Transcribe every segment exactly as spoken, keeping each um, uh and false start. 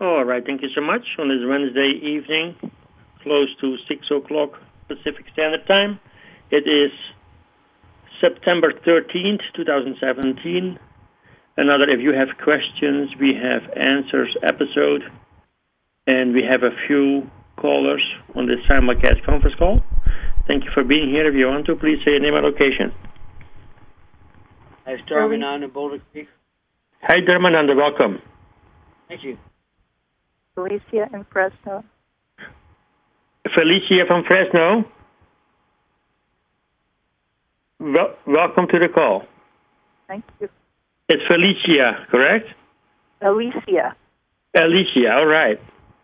All right, thank you so much. On this Wednesday evening, close to six o'clock Pacific Standard Time, it is September thirteenth, twenty seventeen. Another If You Have Questions, We Have Answers episode. And we have a few callers on this simulcast conference call. Thank you for being here. If you want to, please say your name and location. Hi, Dharmananda in Boulder Creek. Hi, Dharmananda. Welcome. Thank you. Felicia in Fresno. Felicia from Fresno. Wel- welcome to the call. Thank you. It's Felicia, correct? Alicia. Alicia, all right.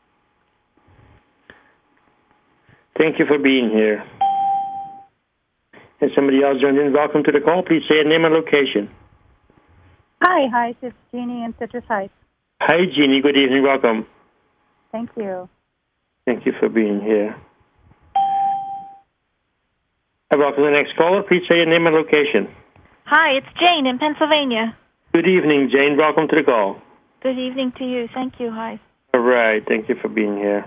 Thank you for being here. And somebody else joined in. Welcome to the call. Please say your name and location. Hi, hi, this is Jeannie in Citrus Heights. Hi, Jeannie. Good evening. Welcome. Thank you. Thank you for being here. And welcome to the next caller. Please say your name and location. Hi, it's Jane in Pennsylvania. Good evening, Jane. Welcome to the call. Good evening to you. Thank you. Hi. All right. Thank you for being here.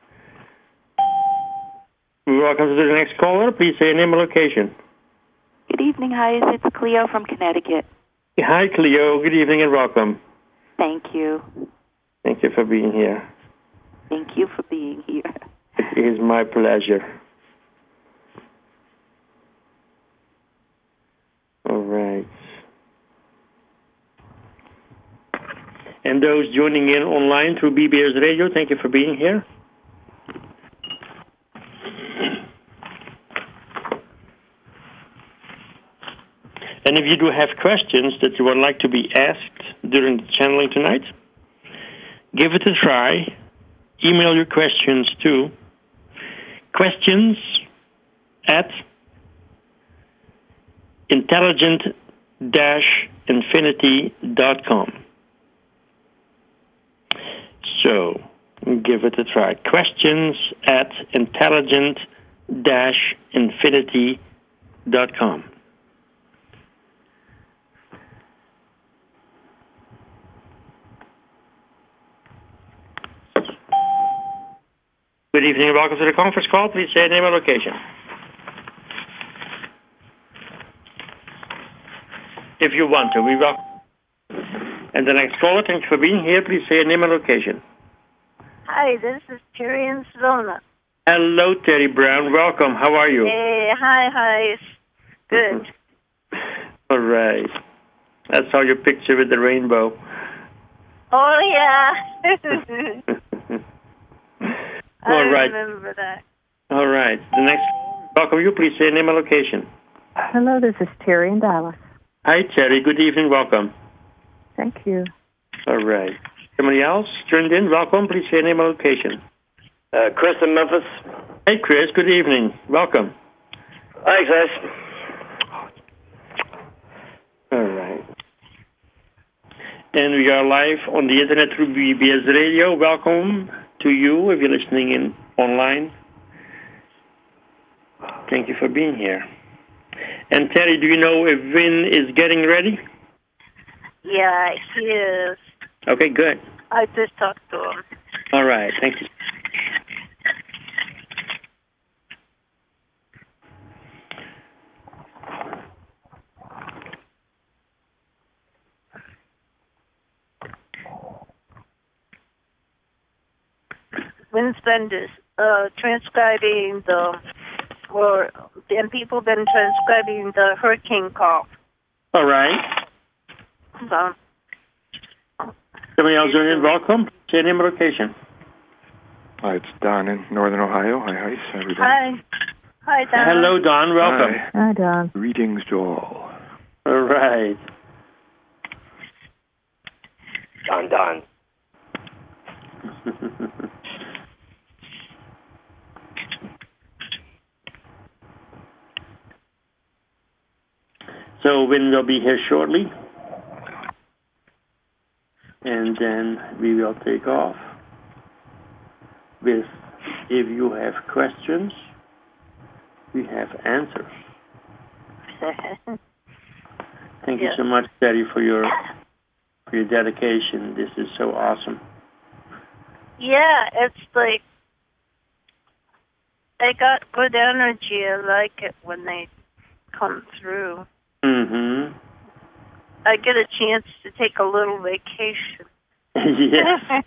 Welcome to the next caller. Please say your name and location. Good evening. Hi, it's Cleo from Connecticut. Hi, Cleo. Good evening and welcome. Thank you. Thank you for being here. Thank you for being here. It is my pleasure. All right. And those joining in online through B B S Radio, thank you for being here. And if you do have questions that you would like to be asked during the channeling tonight, give it a try. Email your questions to questions at intelligent dash infinity dot com. So, give it a try. Questions at intelligent dash infinity dot com. Good evening and welcome to the conference call. Please say your name and location. If you want to, we welcome. And the next caller, thank you for being here. Please say your name and location. Hi, this is Terry in Sedona. Hello, Terry Brown. Welcome. How are you? Hey, hi, hi. Good. All right. I saw your picture with the rainbow. Oh, yeah. I All right. remember that. All right. The next welcome you. Please say your name and location. Hello, this is Terry in Dallas. Hi, Terry. Good evening. Welcome. Thank you. All right. Somebody else joined in. Welcome. Please say your name and location. Uh, Chris in Memphis. Hey, Chris. Good evening. Welcome. Hi, guys. All right. And we are live on the internet through B B S Radio. Welcome to you if you're listening in online. Thank you for being here. And Terry, do you know if Vin is getting ready? Yeah, he is. Okay, good. I just talked to him. All right, thank you. Winston is uh, transcribing the, or and people been transcribing the hurricane call. All right. So, Somebody else join in. Welcome. Say your name and location. Hi, it's Don in Northern Ohio. Hi, hi, everybody. hi. Hi, Don. Hello, Don. Welcome. Hi. Hi, Don. Greetings to all. All right. Don Don. So Win will be here shortly. And then we will take off with, if you have questions, we have answers. Thank you Yes. so much, Terry, for your for your dedication. This is so awesome. Yeah, it's like they got good energy. I like it when they come through. Mm-hmm. I get a chance to take a little vacation. Yes.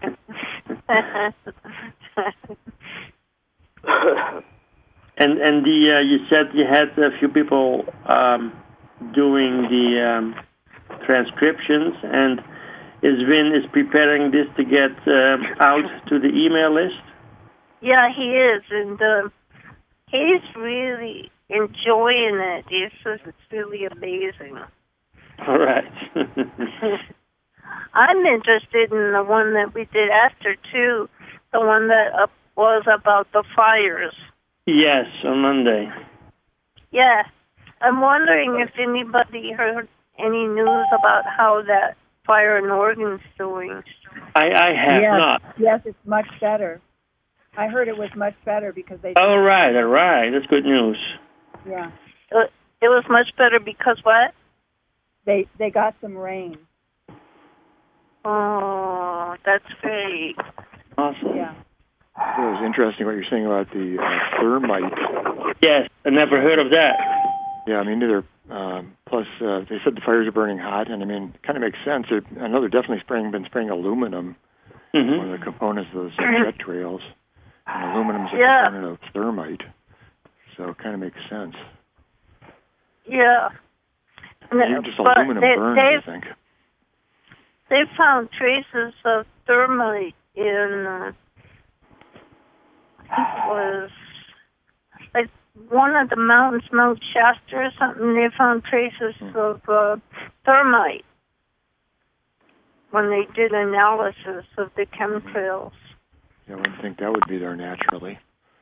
and and the uh, you said you had a few people um, doing the um, transcriptions, and is Vin is preparing this to get um, out to the email list? Yeah, he is, and um, he's really enjoying it. He says it's really amazing. All right. I'm interested in the one that we did after, too, the one that uh, was about the fires. Yes, on Monday. Yeah. I'm wondering if anybody heard any news about how that fire in Oregon's doing. I, I have yes. not. Yes, it's much better. I heard it was much better because they... All right, all right. That's good news. Yeah. It, it was much better because what? They they got some rain. Oh, that's great. Awesome. Yeah. It was interesting what you're saying about the uh, thermite. Yes, I never heard of that. Yeah, I mean, neither. Um, plus, uh, they said the fires are burning hot, and I mean, it kind of makes sense. They're, I know they're definitely spraying, been spraying aluminum, Mm-hmm. one of the components of those jet trails. And aluminum is a Yeah. component of thermite, so it kind of makes sense. Yeah. Even just But aluminum they, burns, they've, I think. they found traces of thermite in, uh, I think it was like one of the mountains, Mount Shasta or something. They found traces Hmm. of uh, thermite when they did analysis of the chemtrails. Yeah, I wouldn't think that would be there naturally.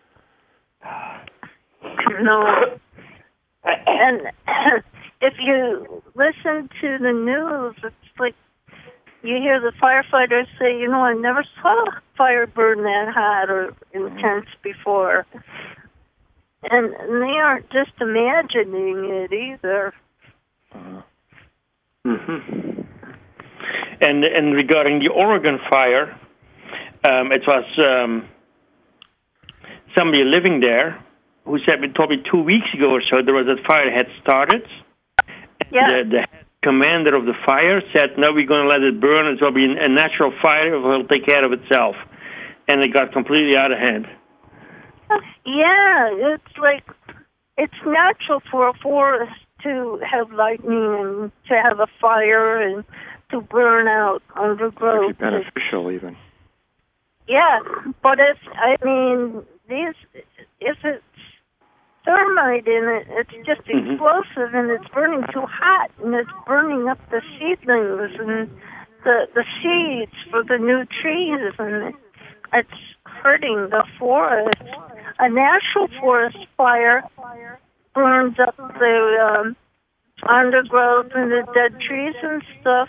No. And if you listen to the news, it's like you hear the firefighters say, you know, I never saw a fire burn that hot or intense before. And, and they aren't just imagining it either. Uh-huh. Mm-hmm. And and regarding the Oregon fire, um, it was um, somebody living there who said, me told me two weeks ago or so, there was a fire that had started. Yeah. The, the commander of the fire said, no, we're going to let it burn. It will be a natural fire. It will take care of itself. And it got completely out of hand. Yeah, it's like, it's natural for a forest to have lightning and to have a fire and to burn out undergrowth. Actually beneficial, even. Yeah, but if, I mean, these, if it's thermite in it, it's just Mhm. explosive and it's burning too hot and it's burning up the seedlings and the, the seeds for the new trees and it's hurting the forest. A natural forest fire burns up the um, undergrowth and the dead trees and stuff.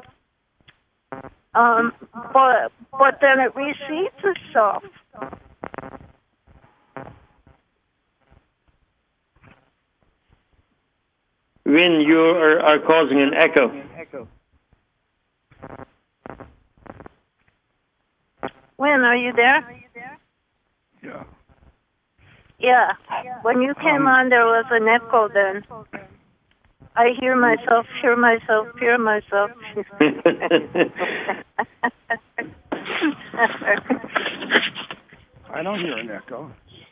Um, but but then it reseeds itself. When you are, are causing an echo. When are you there? Yeah. Yeah. When you came on, there was an echo then. I hear myself, hear myself, hear myself. I don't hear an echo.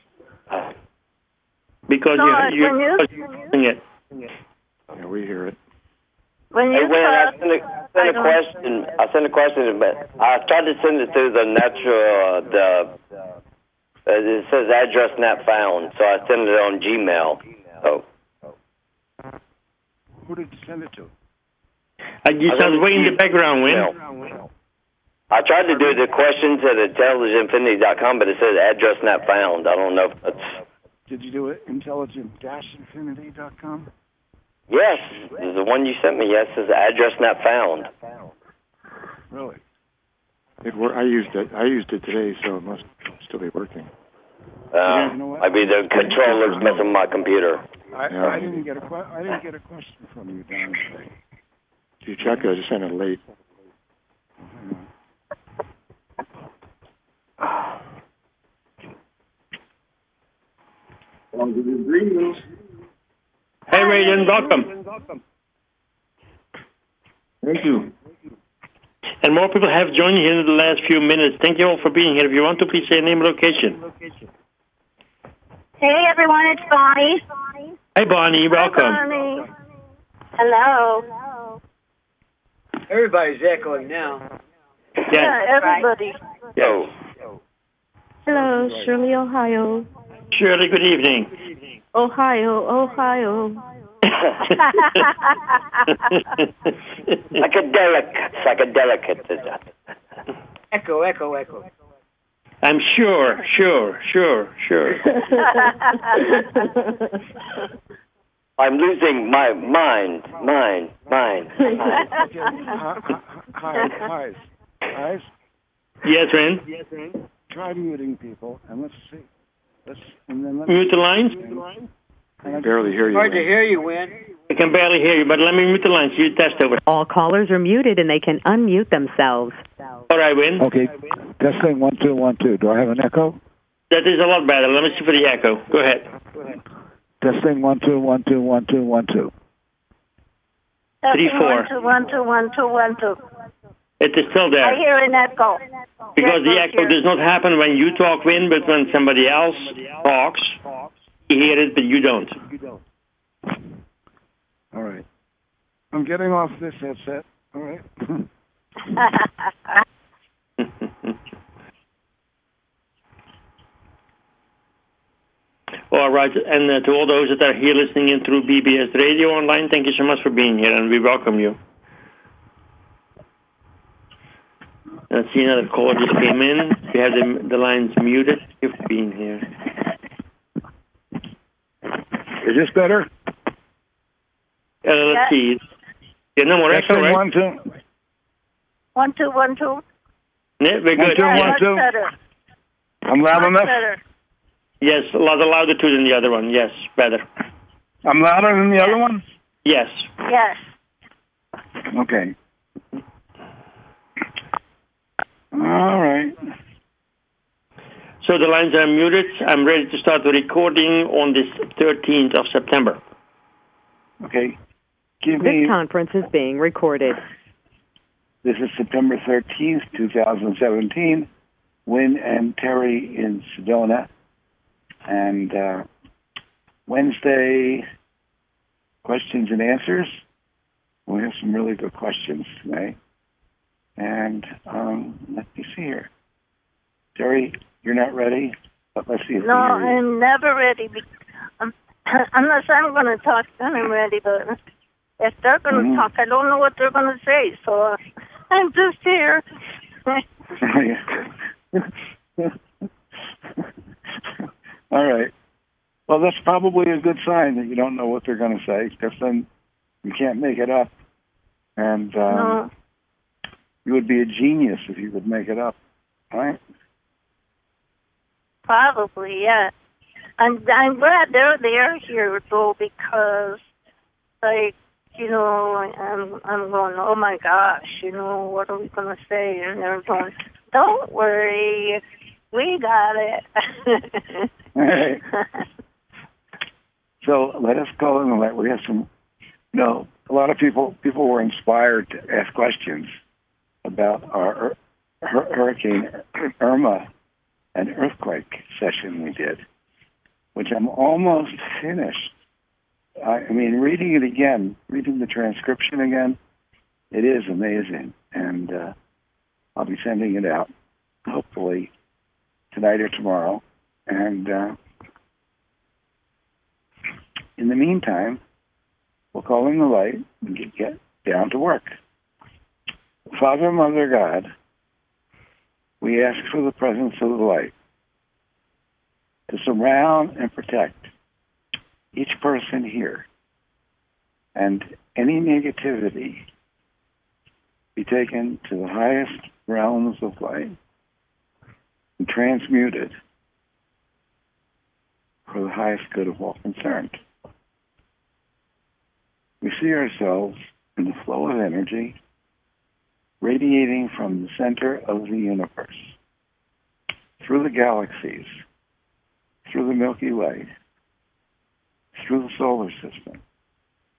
Because No, you, you, when you- you're using it. Yeah, we hear it. When Hey, you Wayne, I talk, sent a, I sent a don't- question. I sent a question, but I tried to send it through the natural, uh, the, uh, it says address not found, so I sent it on Gmail. So, Who did you send it to? I just I was way in the background, Win. Gmail. I tried to do the questions at intelligent infinity dot com, but it says address not found. I don't know if that's... Did you do it intelligent infinity dot com? Yes, the one you sent me, yes, says address not found. Really? It wor- I used it. I used it today, so it must still be working. Uh, You know what? maybe the controller's messing with my computer. I, Yeah. I didn't get a que- I didn't get a question from you, Don. Today. Do you check it? I just sent it late. Hang on. and welcome. Thank you. And more people have joined here in the last few minutes. Thank you all for being here. If you want to, please say your name and location. Hey, everyone, it's Bonnie. Hi, Bonnie. Welcome. Hi, Bonnie. Hello. Everybody's echoing now. Yeah. Yeah, everybody. Yo. Hello, Shirley, Ohio. Shirley, good evening. Ohio, Ohio. Psychedelic. Psychedelic. Echo, echo, echo. I'm sure, sure, sure, sure. I'm losing my mind, mind, mind, mind. Hi, hi, guys. Yes, Ren? Try muting people, and let's see. Let's and then let Mute the lines? I can barely hear you. Hard to Wayne. hear you, Win. I can barely hear you, but let me mute the lines. You test over. All callers are muted and they can unmute themselves. All right, Win. Okay, testing one two one two. Do I have an echo? That is a lot better. Let me see for the echo. Go ahead. Testing one two one two one two one two. Three, four. One, two, one, two, one, two, one, two. It is still there. I hear an echo. Because the echo does not happen when you talk, Win, but when somebody else talks, you hear it, but you don't. All right. I'm getting off this headset. All right. All right, and uh, to all those that are here listening in through B B S Radio Online, thank you so much for being here, and we welcome you. Let's see, another caller just came in. We have the, the lines muted. You've been here. Is this better? Uh, let's Yeah. see. Yeah, no more echo, Testing right? one two. One, two, one, two. Yeah, we're One, good. two, Yeah, one, much two. better. I'm loud Much enough. better. Yes, a lot louder too than the other one. Yes, better. I'm louder than the other one. Yes. Yes. Okay. All right. So the lines are muted. I'm ready to start the recording on this thirteenth of September. Okay. Give This me. conference is being recorded. This is September thirteenth, two thousand seventeen. Wynn and Terry in Sedona. And uh, Wednesday, questions and answers. We have some really good questions today. And um, let me see here. Terry, you're not ready? But let's see if No, we hear you. I'm never ready. be- um, Unless I'm going to talk, then I'm ready. But if they're going to Mhm. talk, I don't know what they're going to say. So uh, I'm just here. All right. Well, that's probably a good sign that you don't know what they're going to say, because then you can't make it up. And um, No. you would be a genius if you could make it up, right? Probably, yeah. I'm I'm glad they're they're here though, because like, you know, I'm I'm going, oh my gosh, you know, what are we gonna say? And they're going, don't worry, we got it. All right. So let us go and let we have some. You know, a lot of people people were inspired to ask questions about our hur- Hurricane Irma and earthquake session we did, which I'm almost finished. I, I mean, reading it again, reading the transcription again, it is amazing, and uh, I'll be sending it out hopefully tonight or tomorrow. And uh, in the meantime, we'll call in the light and get, get down to work. Father, Mother, God, we ask for the presence of the light to surround and protect each person here, and any negativity be taken to the highest realms of light and transmuted for the highest good of all concerned. We see ourselves in the flow of energy radiating from the center of the universe, through the galaxies, through the Milky Way, through the solar system,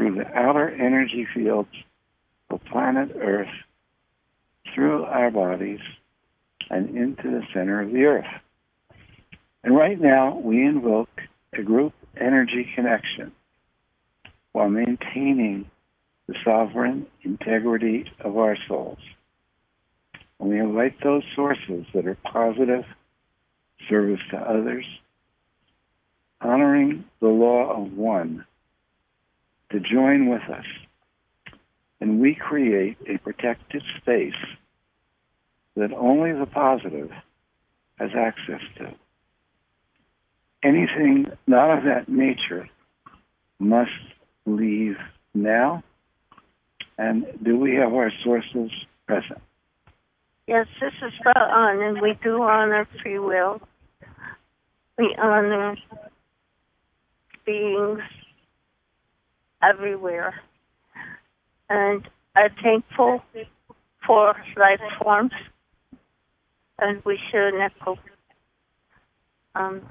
through the outer energy fields of planet Earth, through our bodies, and into the center of the Earth. And right now, we invoke a group energy connection while maintaining the sovereign integrity of our souls. And we invite those sources that are positive, service to others, honoring the law of one, to join with us. And we create a protected space that only the positive has access to. Anything not of that nature must leave now. And do we have our sources present? Yes, this is spot on, and we do honor free will. We honor beings everywhere, and are thankful for life forms, and we share an echo. Um,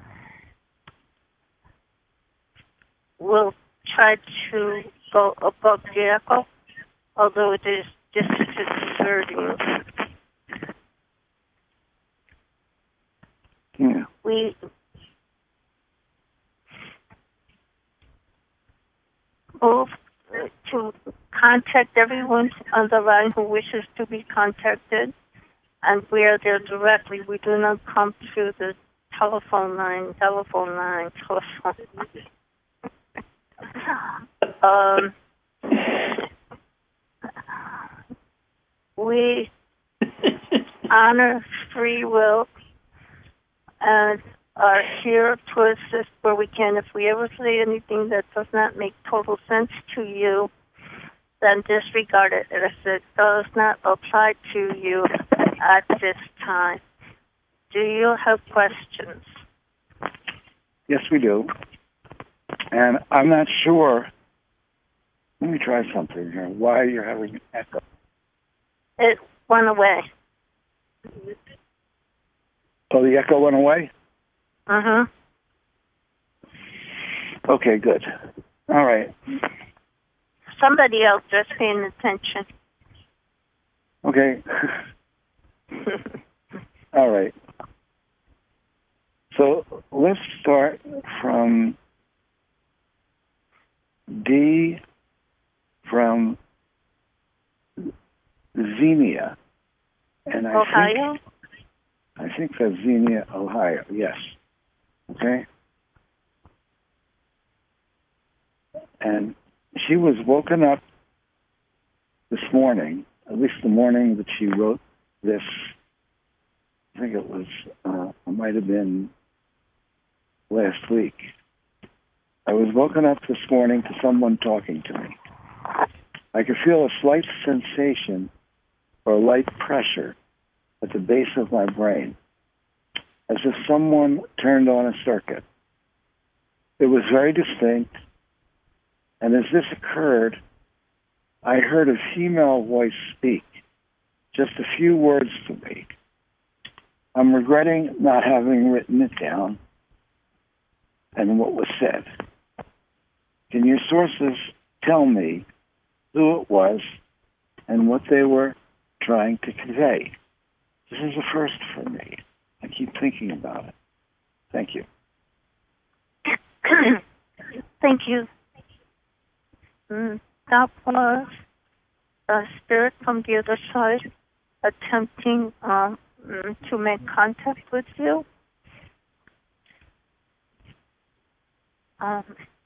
we'll try to go above the echo, although it is just disconcerting. Yeah. We move to contact everyone on the line who wishes to be contacted, and we are there directly. We do not come through the telephone line, telephone line, telephone. um, we honor free will and are here to assist where we can. If we ever say anything that does not make total sense to you, then disregard it as it does not apply to you at this time. Do you have questions? Yes, we do. And I'm not sure. Let me try something here. Why you're having an echo? It went away. Oh, the echo went away? Uh-huh. Okay, good. All right. Somebody else just paying attention. Okay. All right. So let's start from D from Xenia. And I Ohio? think I think that's Xenia, Ohio. Yes. Okay. And she was woken up this morning, at least the morning that she wrote this. I think it was, uh, it might have been last week. I was woken up this morning to someone talking to me. I could feel a slight sensation or light pressure at the base of my brain, as if someone turned on a circuit. It was very distinct, and as this occurred, I heard a female voice speak, just a few words to me. I'm regretting not having written it down and what was said. Can your sources tell me who it was and what they were trying to convey? This is a first for me. I keep thinking about it. Thank you. Thank you. Mm, that was a spirit from the other side attempting um, to make contact with you. Um,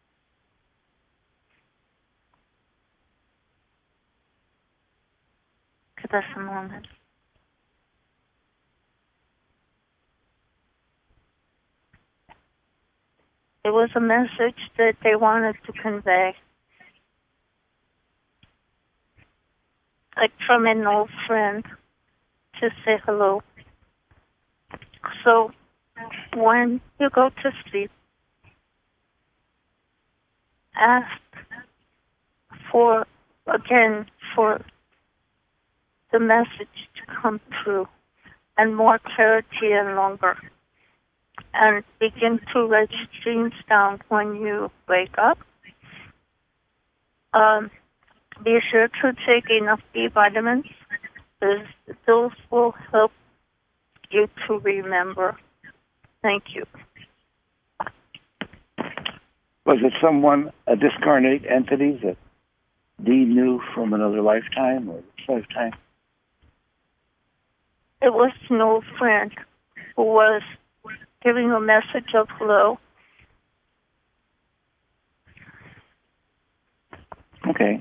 give us a moment. It was a message that they wanted to convey, like from an old friend, to say hello. So when you go to sleep, ask for, again, for the message to come through and more clarity and longer. And begin to write streams down when you wake up. Um, be sure to take enough B vitamins, because those will help you to remember. Thank you. Was it someone, a discarnate entity that Dee knew from another lifetime or this lifetime? It was an old friend who was giving a message of hello. Okay.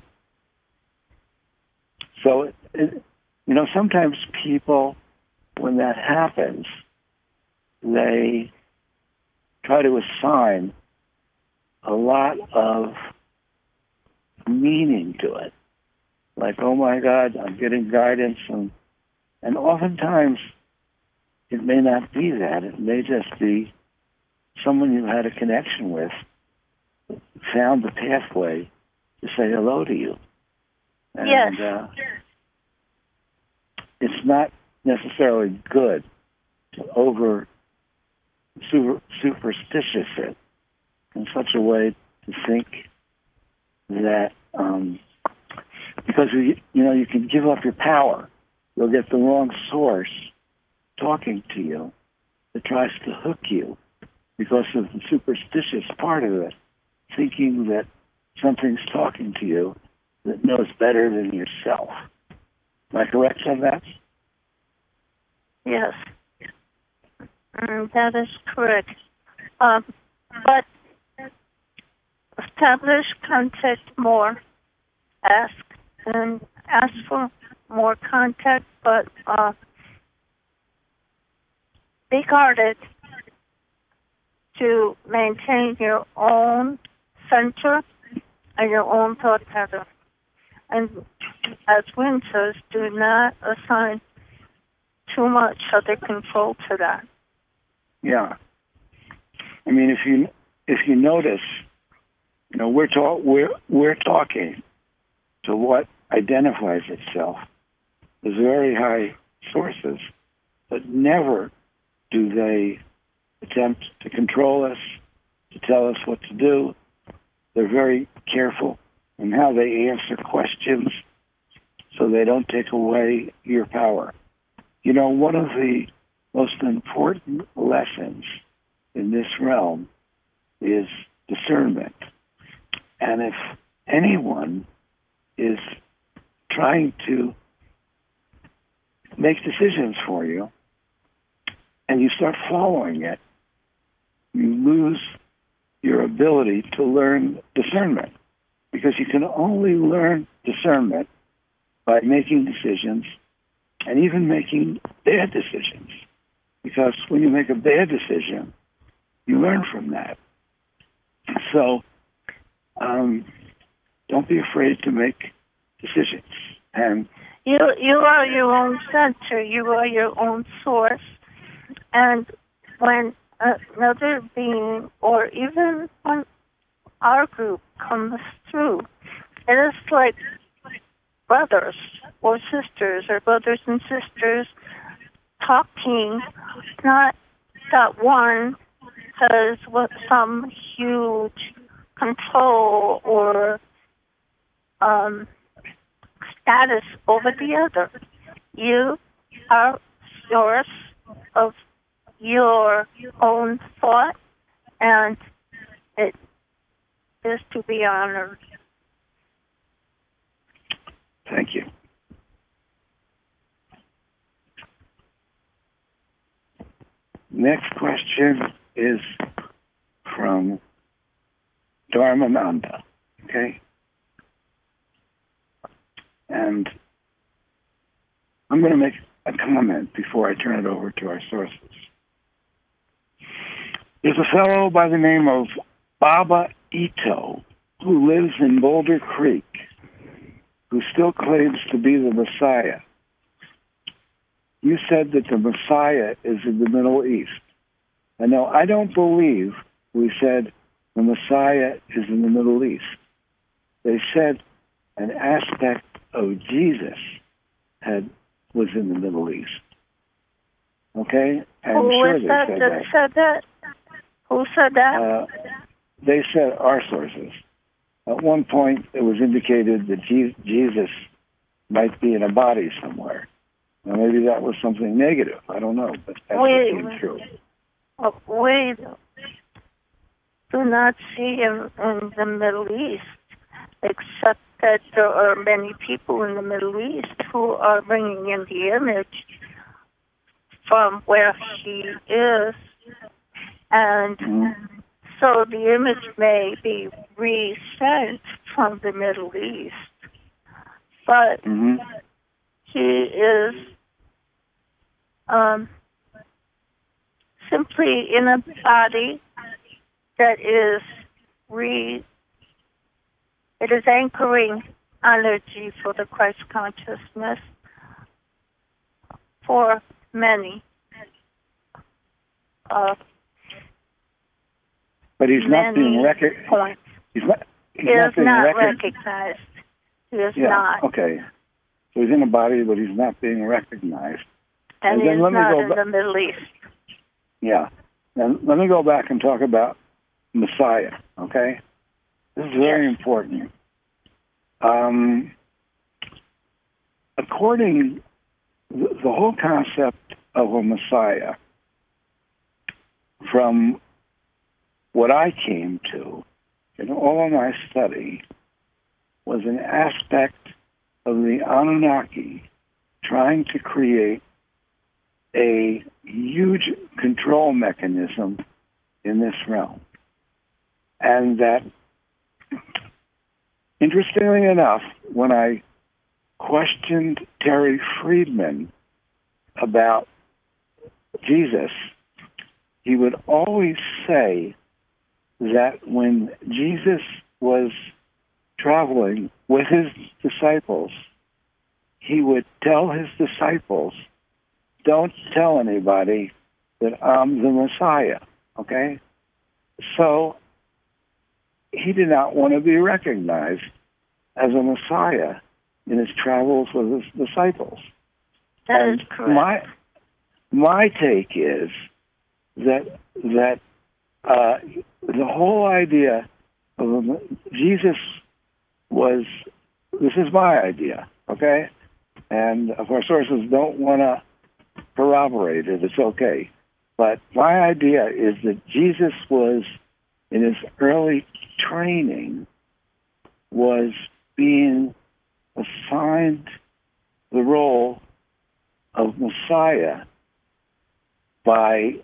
So, it, you know, sometimes people, when that happens, they try to assign a lot of meaning to it. Like, oh my God, I'm getting guidance. And, and oftentimes, it may not be that. It may just be someone you had a connection with found the pathway to say hello to you. And, yes. Uh, it's not necessarily good to over super, superstitious it in such a way to think that um, because you, you know you can give up your power, you'll get the wrong source talking to you that tries to hook you because of the superstitious part of it, thinking that something's talking to you that knows better than yourself. Am I correct on that? Yes. Mm, that is correct. Um, but establish contact more. Ask and ask for more contact, but uh, be guarded to maintain your own center and your own thought pattern. And as Wynn says, do not assign too much other control to that. Yeah. I mean, if you if you notice, you know, we're talk we're we're talking to what identifies itself as very high sources, but never do they attempt to control us, to tell us what to do. They're very careful in how they answer questions so they don't take away your power. You know, one of the most important lessons in this realm is discernment. And if anyone is trying to make decisions for you and you start following it, you lose your ability to learn discernment, because you can only learn discernment by making decisions and even making bad decisions. Because when you make a bad decision, you learn from that. So um, don't be afraid to make decisions. And you you are your own center. You are your own source. And when another being, or even when our group comes through, it is like brothers or sisters, or brothers and sisters talking, not that one has what some huge control or um, status over the other. You are source of your own thought, and it is to be honored. Thank you. Next question is from Dharmananda, okay? And I'm going to make a comment before I turn it over to our sources. There's a fellow by the name of Baba Ito who lives in Boulder Creek who still claims to be the Messiah. You said that the Messiah is in the Middle East. And no, I don't believe we said the Messiah is in the Middle East. They said an aspect of Jesus had was in the Middle East. Okay? I'm Who sure was they that said that that. said that? Who said that? Uh, they said our sources. at one point it was indicated that Je- Jesus might be in a body somewhere. Now maybe that was something negative. I don't know, but that's Wait, what came true. uh, we do not see him in the Middle East, except that there are many people in the Middle East who are bringing in the image from where he is. And Mm-hmm. so the image may be resent from the Middle East. But Mm-hmm. he is um, simply in a body that is re it is anchoring energy for the Christ consciousness for many. Uh, But he's not being many recognized. points. He's not. He's He is not being not recog- recognized. He is Yeah. not. Okay. So he's in a body, but he's not being recognized. And And he then is let me not go in ba- the Middle East. Yeah. And let me go back and talk about Messiah. Okay. This is very important. Um, according, the, the whole concept of a Messiah, from what I came to in all of my study, was an aspect of the Anunnaki trying to create a huge control mechanism in this realm. And that, interestingly enough, when I questioned Terry Friedman about Jesus, he would always say that when Jesus was traveling with his disciples, he would tell his disciples, don't tell anybody that I'm the Messiah, okay? So he did not want to be recognized as a Messiah in his travels with his disciples. That and is correct. My, my take is that that uh, the whole idea of a, Jesus was, this is my idea, okay? And if our sources don't want to corroborate it, it's okay. But my idea is that Jesus was, in his early training, was being assigned the role of Messiah by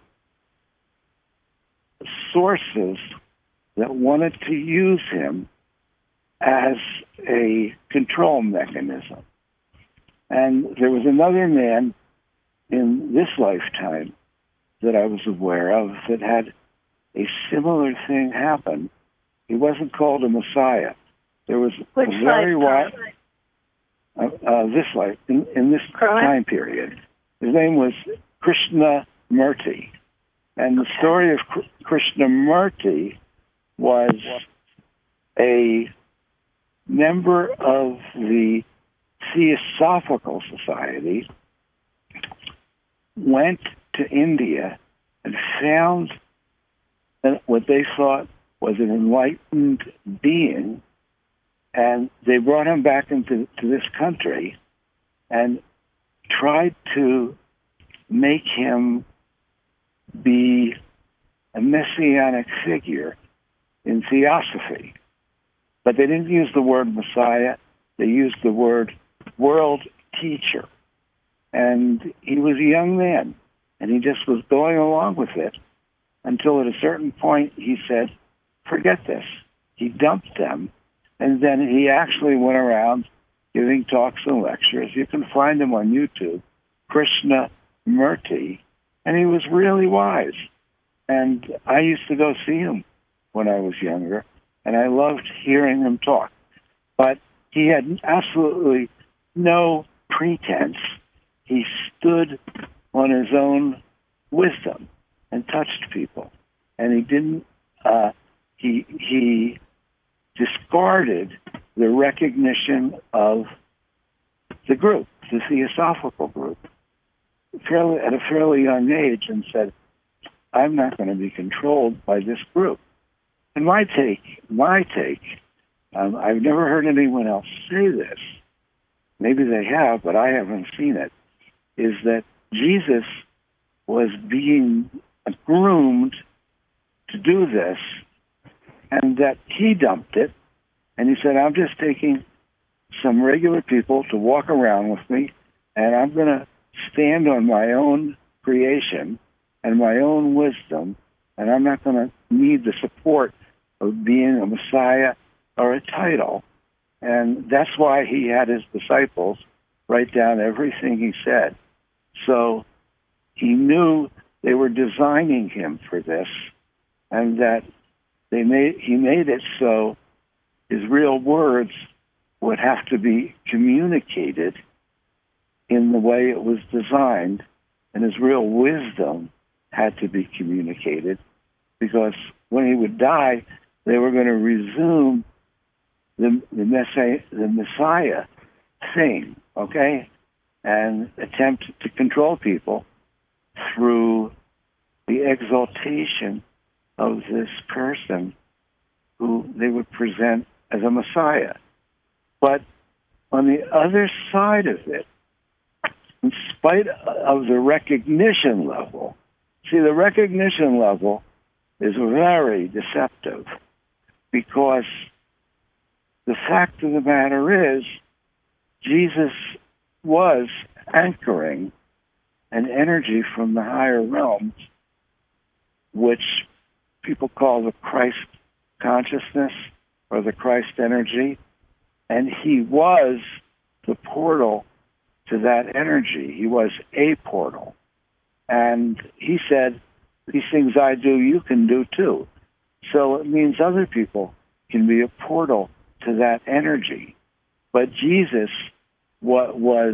sources that wanted to use him as a control mechanism. And there was another man in this lifetime that I was aware of that had a similar thing happen. He wasn't called a Messiah. There was Which a very wide, lifetime? uh, uh, this life, in, in this Correct. time period. His name was Krishna Murti. And the story of Kr- Krishnamurti was a member of the Theosophical Society, went to India and found that what they thought was an enlightened being, and they brought him back into to this country and tried to make him be a messianic figure in theosophy. But they didn't use the word Messiah. They used the word world teacher. And he was a young man, and he just was going along with it until at a certain point he said, forget this. He dumped them, and then he actually went around giving talks and lectures. You can find him on YouTube, Krishna Murti, and he was really wise. And I used to go see him when I was younger, and I loved hearing him talk. But he had absolutely no pretense. He stood on his own wisdom and touched people. And he didn't, uh, he, he discarded the recognition of the group, the Theosophical group, fairly, at a fairly young age, and said, I'm not going to be controlled by this group. And my take, my take um, I've never heard anyone else say this. Maybe they have, but I haven't seen it, is that Jesus was being groomed to do this, and that he dumped it, and he said, I'm just taking some regular people to walk around with me, and I'm going to stand on my own creation and my own wisdom, and I'm not going to need the support of being a Messiah or a title. And that's why he had his disciples write down everything he said. So he knew they were designing him for this, and that they made he made it so his real words would have to be communicated in the way it was designed, and his real wisdom had to be communicated, because when he would die, they were going to resume the the Messiah, the Messiah thing, okay, and attempt to control people through the exaltation of this person who they would present as a Messiah. But on the other side of it, in spite of the recognition level, see, the recognition level is very deceptive, because the fact of the matter is Jesus was anchoring an energy from the higher realms, which people call the Christ consciousness or the Christ energy, and he was the portal to that energy. He was a portal. And he said, these things I do, you can do too. So it means other people can be a portal to that energy. But Jesus wa- was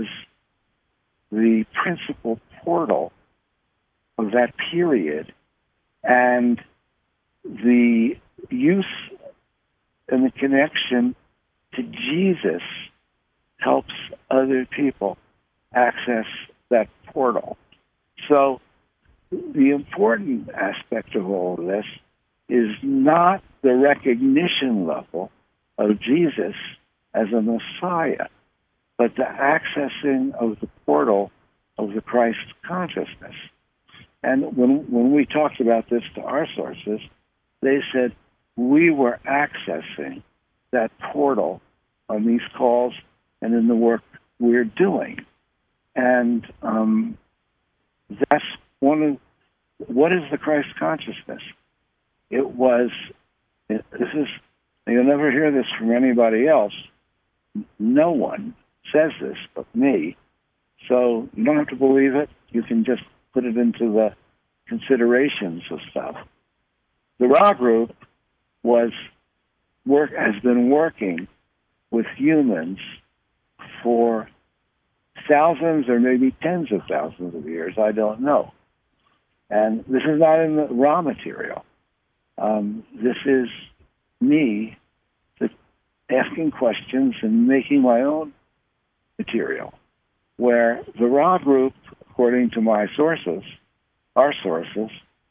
the principal portal of that period, and the use and the connection to Jesus helps other people access that portal. So the important aspect of all of this is not the recognition level of Jesus as a Messiah, but the accessing of the portal of the Christ consciousness. And when when we talked about this to our sources, they said we were accessing that portal on these calls and in the work we're doing. And um, that's one of, what is the Christ consciousness? It was, it, this is, you'll never hear this from anybody else. No one says this but me. So you don't have to believe it. You can just put it into the considerations of stuff. The Ra Group was work has been working with humans for thousands or maybe tens of thousands of years. I don't know. And this is not in the raw material. Um, this is me asking questions and making my own material, where the Ra Group, according to my sources, our sources,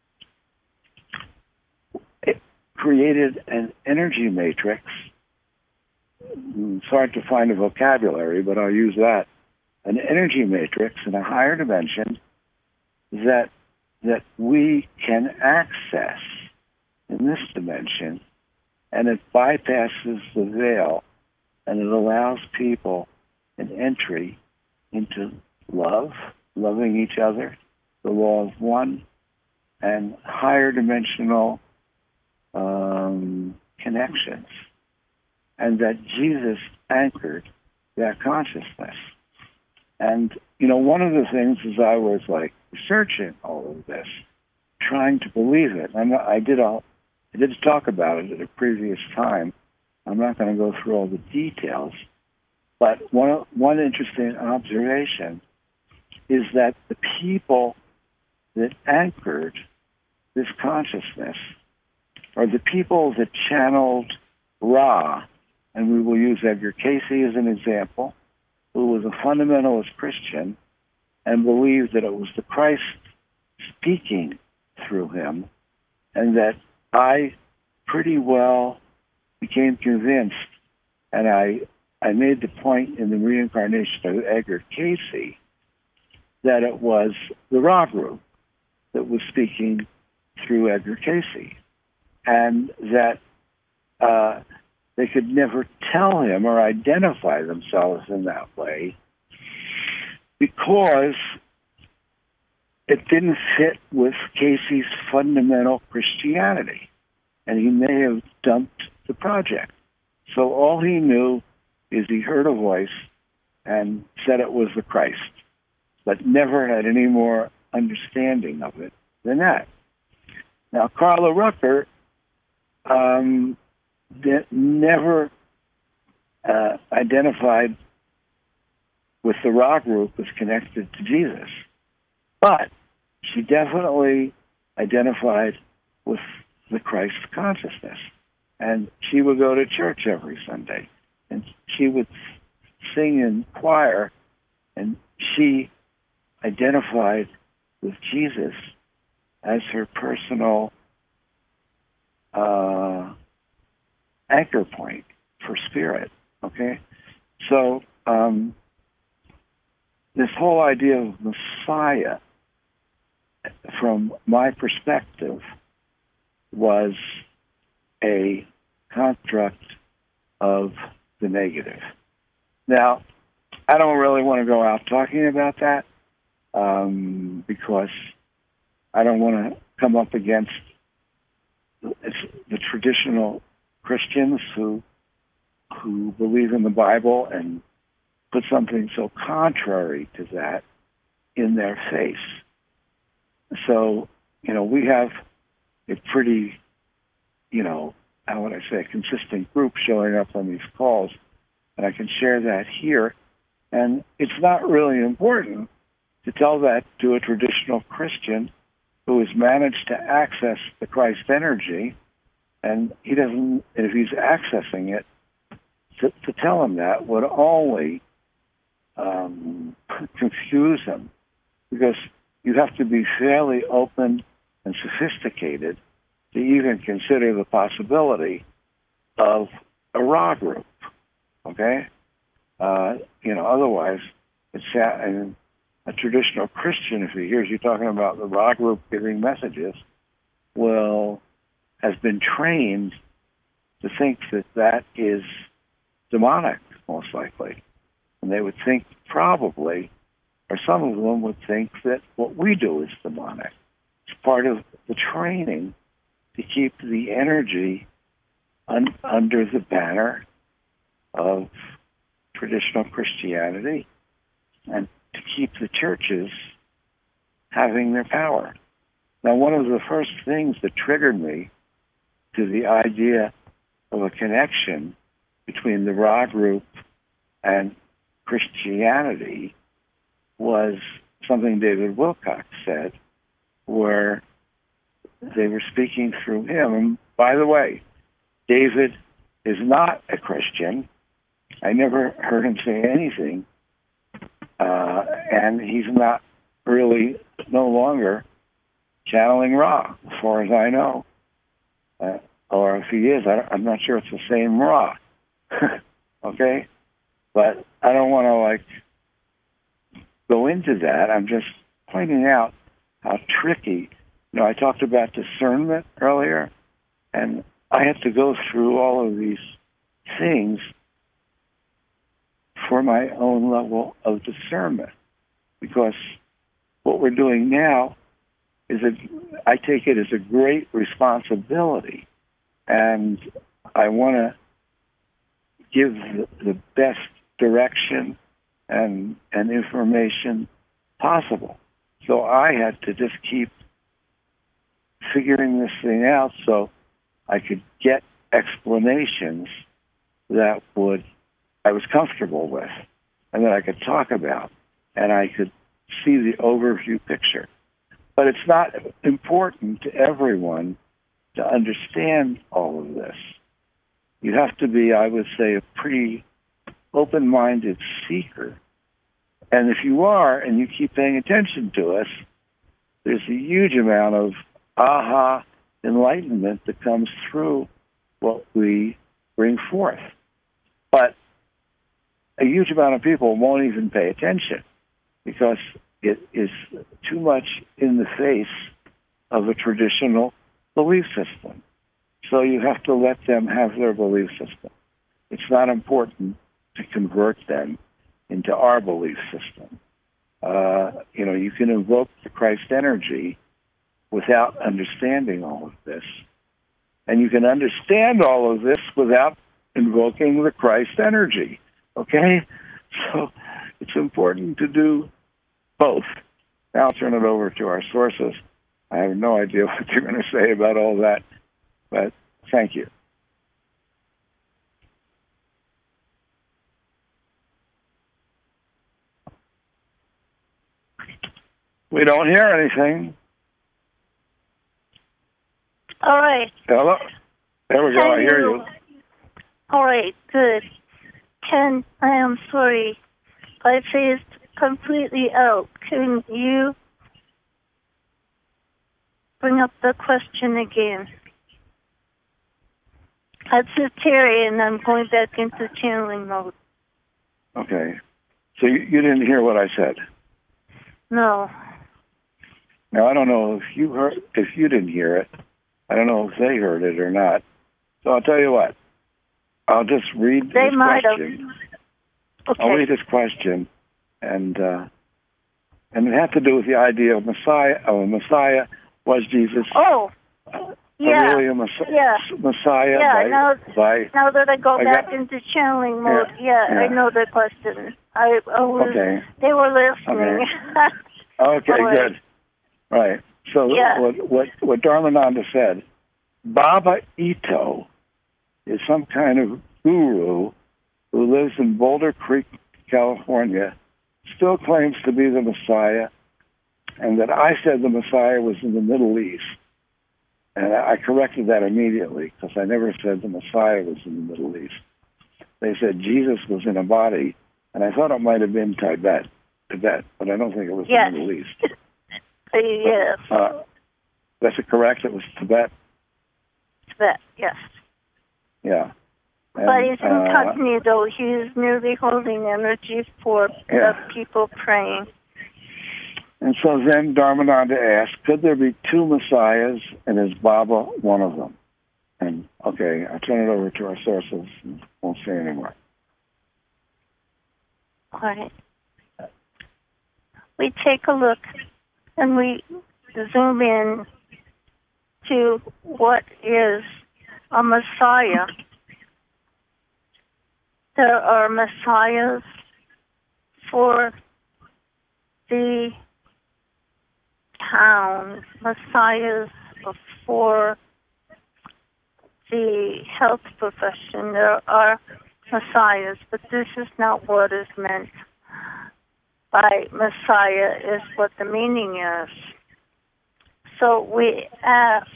it created an energy matrix. It's hard to find a vocabulary, but I'll use that. An energy matrix in a higher dimension that that we can access in this dimension, and it bypasses the veil, and it allows people an entry into love, loving each other, the law of one, and higher dimensional um, connections, and that Jesus anchored that consciousness. And, you know, one of the things is I was, like, researching all of this, trying to believe it. I'm not, I did all, I did talk about it at a previous time. I'm not going to go through all the details. But one one interesting observation is that the people that anchored this consciousness are the people that channeled Ra, and we will use Edgar Casey as an example, who was a fundamentalist Christian and believed that it was the Christ speaking through him, and that I pretty well became convinced And I, I made the point in the reincarnation of Edgar Casey that it was the Ra group that was speaking through Edgar Casey, and that uh, they could never tell him or identify themselves in that way because it didn't fit with Casey's fundamental Christianity, and he may have dumped the project. So all he knew is he heard a voice and said it was the Christ, but never had any more understanding of it than that. Now, Carla Rucker um, did, never uh, identified with the Ra group as connected to Jesus, but she definitely identified with the Christ consciousness. And she would go to church every Sunday, and she would sing in choir, and she identified with Jesus as her personal uh, anchor point for spirit, okay? So um, this whole idea of Messiah, from my perspective, was a construct of the negative. Now, I don't really want to go out talking about that um, because I don't want to come up against the traditional Christians who who believe in the Bible and put something so contrary to that in their face. So, you know, we have a pretty, you know, how would I say, a consistent group showing up on these calls, and I can share that here. And it's not really important to tell that to a traditional Christian who has managed to access the Christ energy, and he doesn't, if he's accessing it, to, to tell him that would only um, confuse him, because you have to be fairly open and sophisticated to even consider the possibility of a Ra group, okay? Uh, you know, otherwise, it's a, a traditional Christian, if he hears you talking about the Ra group giving messages, will has been trained to think that that is demonic, most likely. And they would think probably, or some of them would think that what we do is demonic. It's part of the training to keep the energy un- under the banner of traditional Christianity and to keep the churches having their power. Now, one of the first things that triggered me to the idea of a connection between the Ra group and Christianity was something David Wilcock said, where they were speaking through him. And by the way, David is not a Christian. I never heard him say anything. Uh, and he's not really, no longer channeling Ra, as far as I know. Uh, or if he is, I, I'm not sure it's the same Ra. Okay? But I don't want to, like, go into that. I'm just pointing out how tricky. You know, I talked about discernment earlier, and I had to go through all of these things for my own level of discernment, because what we're doing now is a, I take it as a great responsibility, and I want to give the, the best direction and and information possible. So I had to just keep figuring this thing out so I could get explanations that would I was comfortable with and that I could talk about, and I could see the overview picture. But it's not important to everyone to understand all of this. You have to be, I would say, a pretty open-minded seeker. And if you are, and you keep paying attention to us, there's a huge amount of aha enlightenment that comes through what we bring forth. But a huge amount of people won't even pay attention because it is too much in the face of a traditional belief system. So you have to let them have their belief system. It's not important to convert them into our belief system. Uh, you know, you can invoke the Christ energy without understanding all of this. And you can understand all of this without invoking the Christ energy. Okay? So it's important to do both. Now I'll turn it over to our sources. I have no idea what they're going to say about all that, but thank you. We don't hear anything. All right. Hello? There we go. Can I hear you. you. All right, good. Ken, I am sorry. I phased completely out. Can you bring up the question again? That's a Terry, and I'm going back into channeling mode. Okay. So you, you didn't hear what I said? No. Now, I don't know if you heard, if you didn't hear it. I don't know if they heard it or not. So I'll tell you what. I'll just read they this might question. Have. Okay. I'll read this question, and uh, and it had to do with the idea of Messiah. Of a Messiah was Jesus. Oh, yeah, really a Messiah. Yeah, Messiah yeah. by, now, by, now that I go I back got, into channeling mode, yeah, yeah, I yeah. know the question. I, I was. Okay. They were listening. Okay, okay right. good. Right. So yeah. what what what Dharmananda said, Baba Ito is some kind of guru who lives in Boulder Creek, California, still claims to be the Messiah, and that I said the Messiah was in the Middle East. And I corrected that immediately because I never said the Messiah was in the Middle East. They said Jesus was in a body, and I thought it might have been Tibet, Tibet, but I don't think it was yes. the Middle East. uh, yes. Uh, that's it correct? It was Tibet? Tibet, yes. Yeah. And, but he's uh, incognito. He's merely holding energy for yeah. the people praying. And so then Dharmananda asked, could there be two messiahs, and is Baba one of them? And, okay, I'll turn it over to our sources and won't say anymore. All right. We take a look and we zoom in to what is a messiah. There are messiahs for the town, messiahs for the health profession. There are messiahs, but this is not what is meant by messiah, is what the meaning is. So we ask,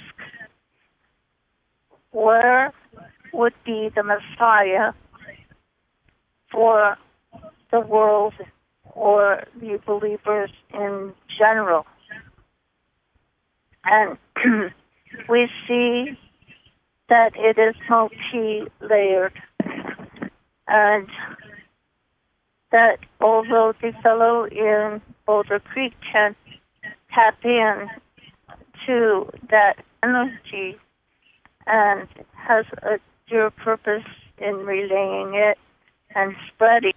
where would be the messiah for the world or the believers in general? And we see that it is multi-layered, and that although the fellow in Boulder Creek can tap in to that energy and has a dear purpose in relaying it and spreading,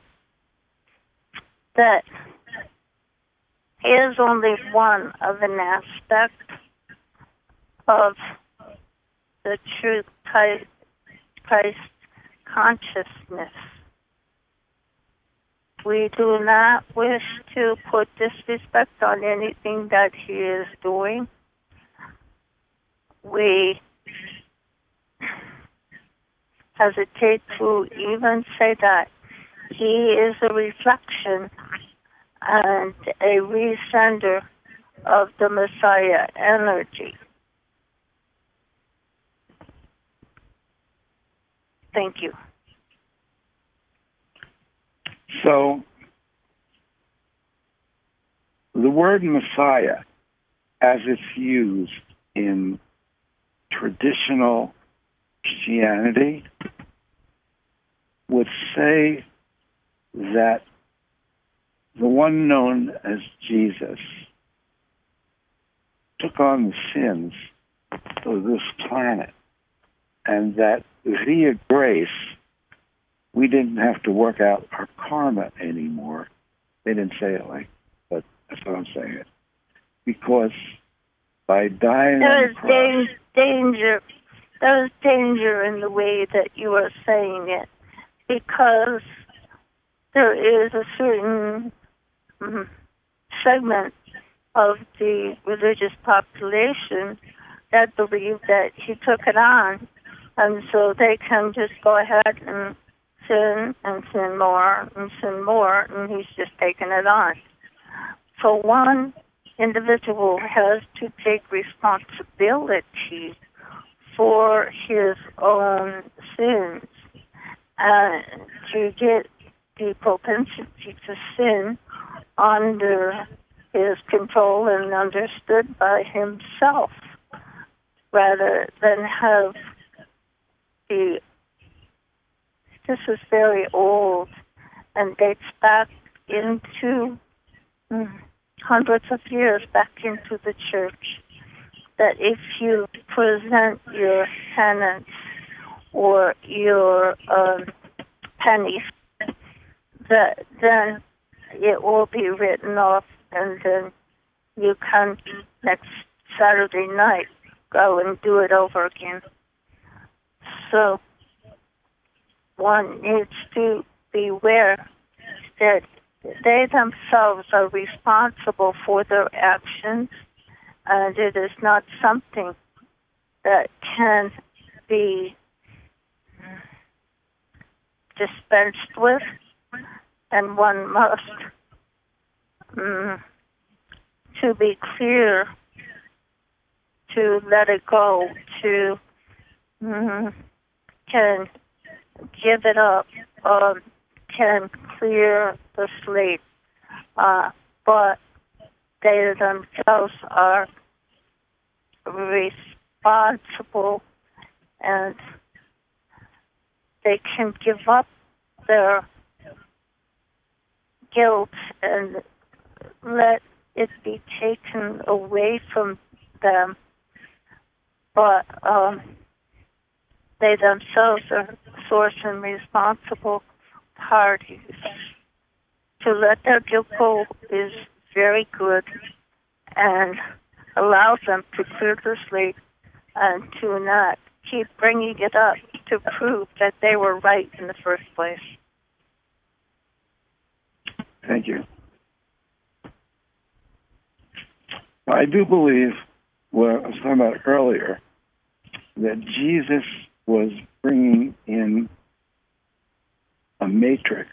that he is only one of an aspect of the true Christ consciousness. We do not wish to put disrespect on anything that he is doing. We hesitate to even say that he is a reflection and a resender of the Messiah energy. Thank you. So, the word Messiah, as it's used in traditional Christianity, would say that the one known as Jesus took on the sins of this planet, and that via grace, we didn't have to work out our karma anymore. They didn't say it like, but that's what I'm saying. Because by dying There on is the cross, danger. There is danger in the way that you are saying it, because there is a certain mm, segment of the religious population that believe that he took it on, and so they can just go ahead and sin and sin more and sin more, and he's just taking it on. So one individual has to take responsibility for his own sins, and to get the propensity to sin under his control and understood by himself, rather than have the, this is very old and dates back into mm, hundreds of years back into the church, that if you present your penance or your um, pennies, that then it will be written off, and then you can next Saturday night go and do it over again. So one needs to beware that they themselves are responsible for their actions, and it is not something that can be dispensed with, and one must, um, to be clear, to let it go, to um, can give it up, um, can clear the slate, uh, but they themselves are responsible, and they can give up their guilt and let it be taken away from them, but um, they themselves are source and responsible parties. To let their guilt go is very good and allows them to clear the slate and to not keep bringing it up to prove that they were right in the first place. thank you. I do believe what I was talking about earlier, that Jesus was bringing in a matrix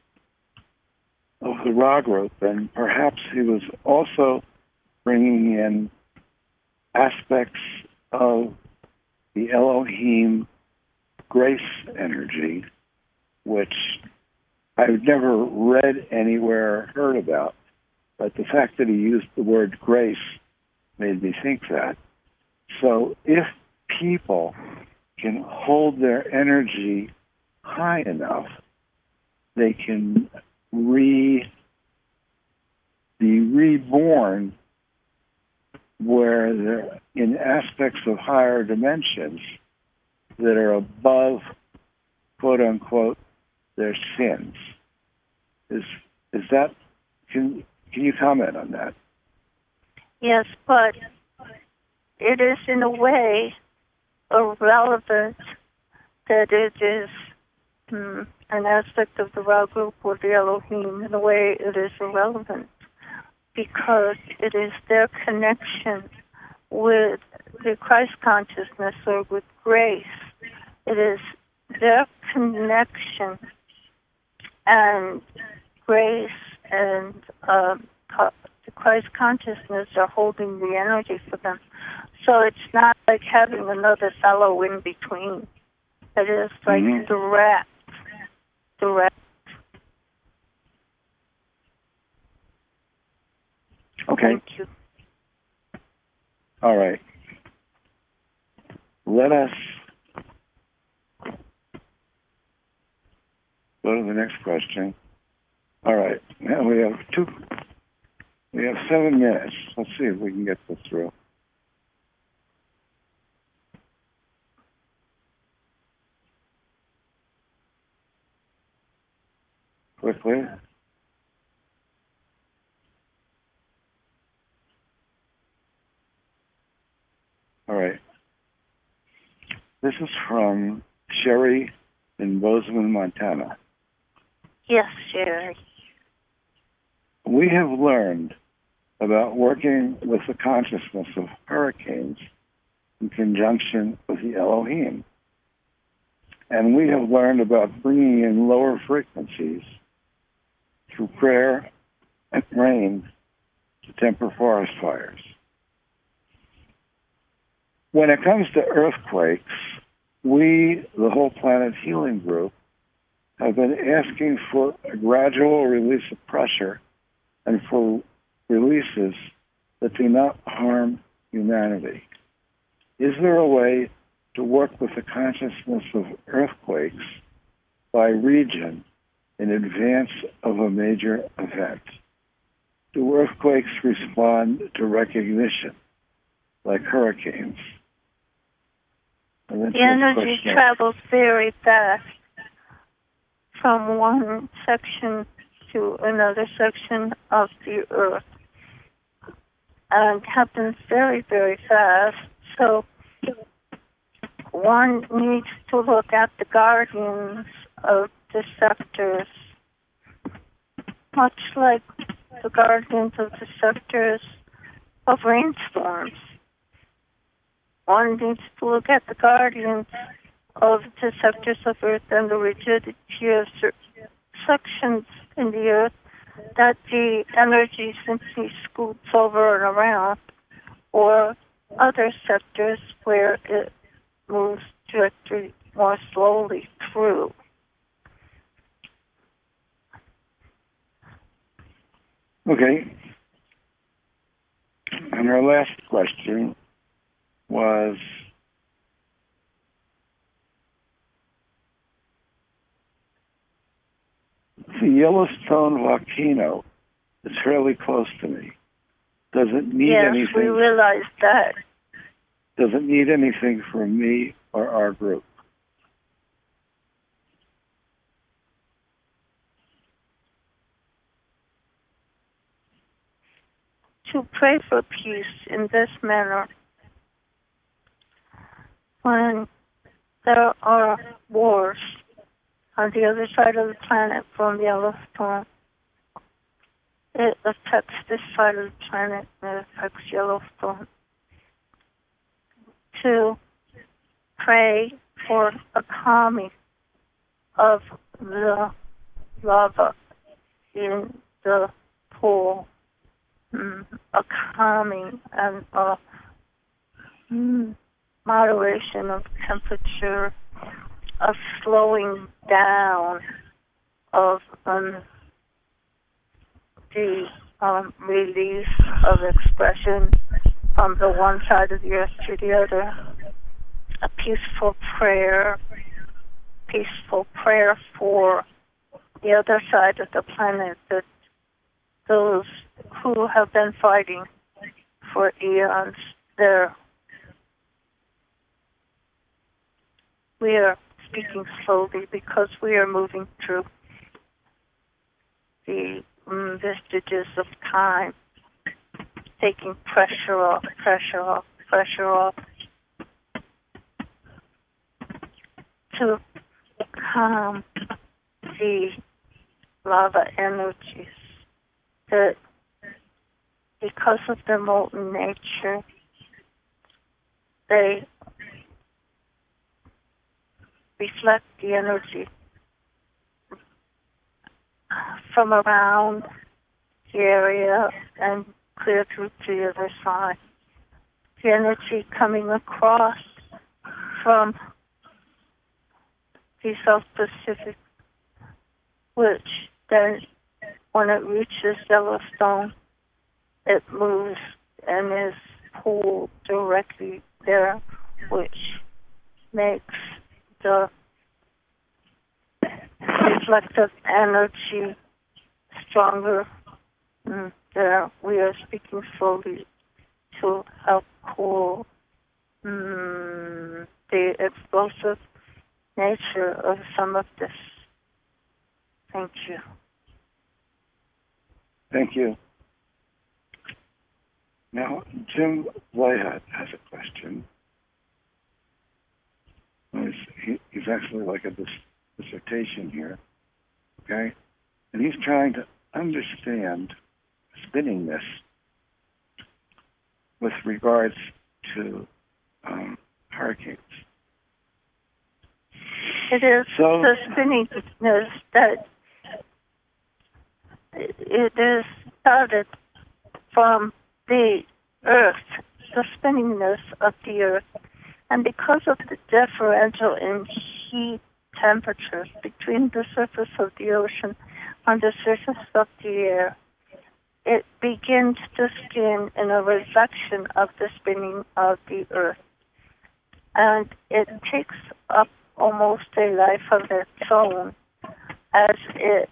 of the raw growth, and perhaps he was also bringing in aspects of the Elohim grace energy, which I've never read anywhere or heard about, but the fact that he used the word grace made me think that. So if people can hold their energy high enough, they can re be reborn where they're in aspects of higher dimensions that are above, quote unquote, their sins. Is is that can can you comment on that? Yes, but it is in a way irrelevant that it is um, an aspect of the raw group or the Elohim. In a way, it is irrelevant because it is their connection with the Christ consciousness or with grace. It is their connection, and grace and um, the Christ consciousness are holding the energy for them. So it's not like having another fellow in between. It is like mm-hmm. direct, direct. Okay. Thank you. All right. Let us go to the next question. All right. Now we have two. We have seven minutes. Let's see if we can get this through. Quickly. All right. This is from Sherry in Bozeman, Montana. Yes, Sherry. We have learned about working with the consciousness of hurricanes in conjunction with the Elohim. And we have learned about bringing in lower frequencies through prayer and rain to temper forest fires. When it comes to earthquakes, we, the Whole Planet Healing Group, have been asking for a gradual release of pressure and for releases that do not harm humanity. Is there a way to work with the consciousness of earthquakes by region in advance of a major event? Do earthquakes respond to recognition like hurricanes? The energy travels very fast from one section to another section of the earth, and happens very, very fast. So one needs to look at the guardians of the sectors, much like the guardians of the sectors of rainstorms. One needs to look at the guardians of the sectors of Earth and the rigidity of certain sections in the Earth that the energy simply scoots over and around, or other sectors where it moves directly more slowly through. Okay. And our last question was the Yellowstone volcano is fairly close to me. Does it need yes, anything? Yes, we realize that. Does it need anything from me or our group? To pray for peace in this manner. When there are wars on the other side of the planet from Yellowstone, it affects this side of the planet and it affects Yellowstone. To pray for a calming of the lava in the pool, mm, a calming and a mm, moderation of temperature, a slowing down of um, the um, release of expression from the one side of the earth to the other. A peaceful prayer, peaceful prayer for the other side of the planet, that those who have been fighting for eons there. We are speaking slowly because we are moving through the um, vestiges of time, taking pressure off, pressure off, pressure off, to calm the lava energies that, because of their molten nature, they reflect the energy from around the area and clear through to the other side. The energy coming across from the South Pacific, which then, when it reaches Yellowstone, it moves and is pulled directly there, which makes the reflective energy stronger. Mm, there, we are speaking slowly to help cool mm, the explosive nature of some of this. Thank you. Thank you. Now, Jim Whitehead has a question. He's, he, he's actually like a dis, dissertation here, okay? And he's trying to understand spinningness with regards to um, hurricanes. It is So- the spinningness that it is started from the earth, the spinningness of the earth. And because of the differential in heat temperatures between the surface of the ocean and the surface of the air, it begins to spin in a reflection of the spinning of the earth. And it takes up almost a life of its own as it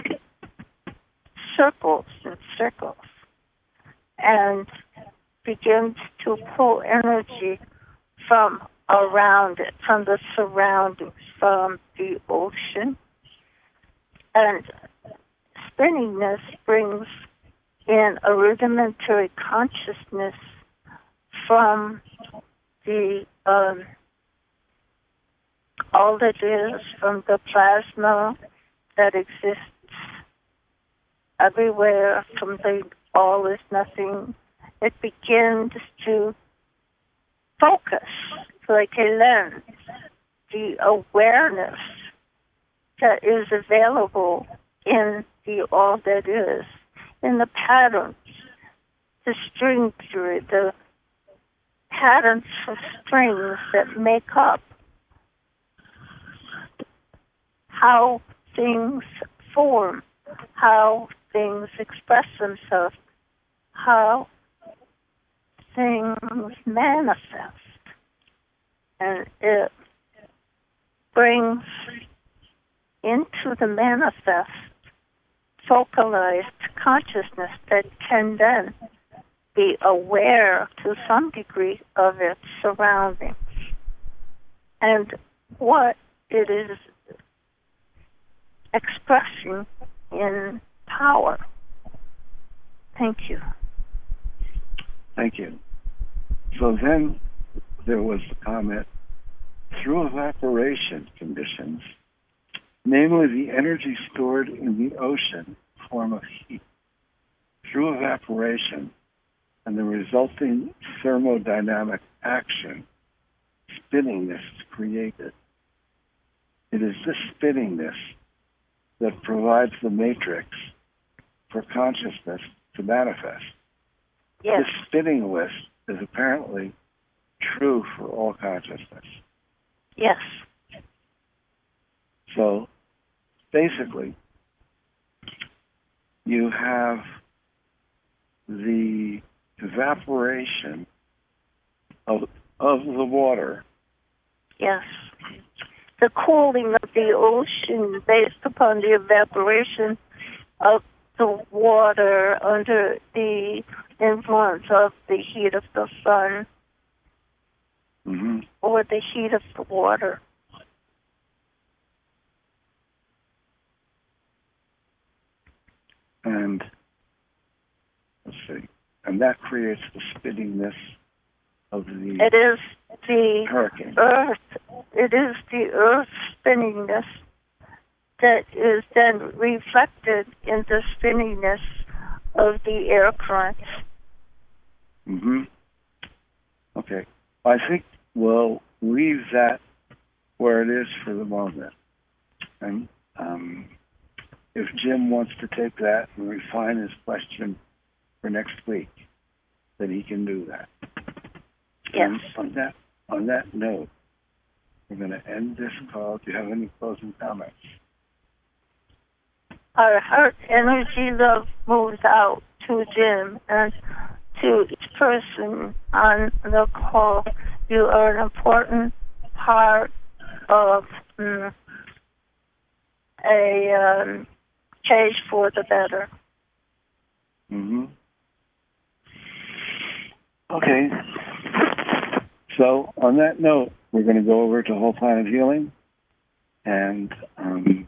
circles and circles and begins to pull energy from around it, from the surroundings, from the ocean. And spinningness brings in a rudimentary consciousness from the um, all that is, from the plasma that exists everywhere, from the all is nothing. It begins to focus like a lens, the awareness that is available in the all that is, in the patterns, the string theory, the patterns of strings that make up how things form, how things express themselves, how things manifest. And it brings into the manifest focalized consciousness that can then be aware to some degree of its surroundings and what it is expressing in power. Thank you. Thank you. So then there was the comment, through evaporation conditions, namely the energy stored in the ocean form of heat, through evaporation and the resulting thermodynamic action, spinningness is created. It is this spinningness that provides the matrix for consciousness to manifest. Yes. This spinningness is apparently true for all consciousness. Yes. So basically, you have the evaporation of of the water. Yes. The cooling of the ocean based upon the evaporation of the water under the influence of the heat of the sun Mm-hmm. or the heat of the water. And let's see, and that creates the spinningness of the It is the hurricane. earth. It is the earth's spinningness that is then reflected in the spinningness of the air currents. Mm-hmm. Okay. I think we'll leave that where it is for the moment. And um, if Jim wants to take that and refine his question for next week, then he can do that. Yes. And on that, on that note, we're going to end this call. Do you have any closing comments? Our heart energy love moves out to Jim and to each person on the call. You are an important part of mm, a um, change for the better. Mm-hmm. Okay. So on that note, we're going to go over to Whole Planet Healing, and um,